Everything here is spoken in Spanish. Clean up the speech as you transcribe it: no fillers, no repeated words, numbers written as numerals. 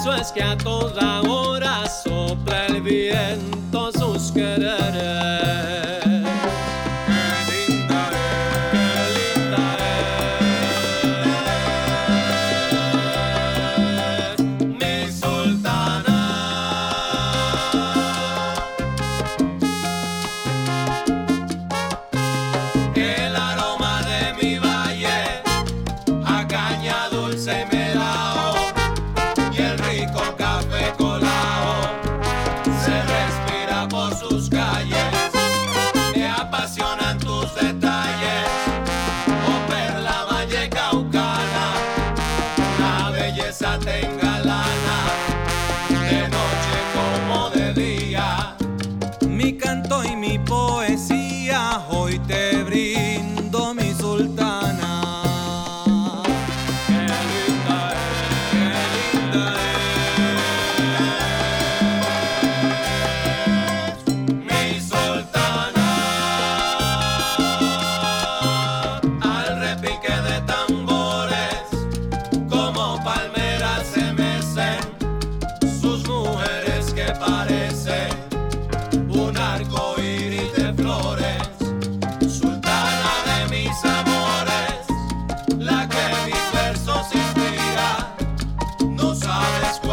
eso es que a toda hora sopla el viento sus quereres. Te engalana de noche como de día. Mi canto y mi poesía hoy te brindo, mi sultana. Qué linda es mi sultana. Al repique de tambores como palmeras se mecen sus mujeres que parecen un arco iris de flores. Sultana de mis amores, la que mis versos inspira, no sabes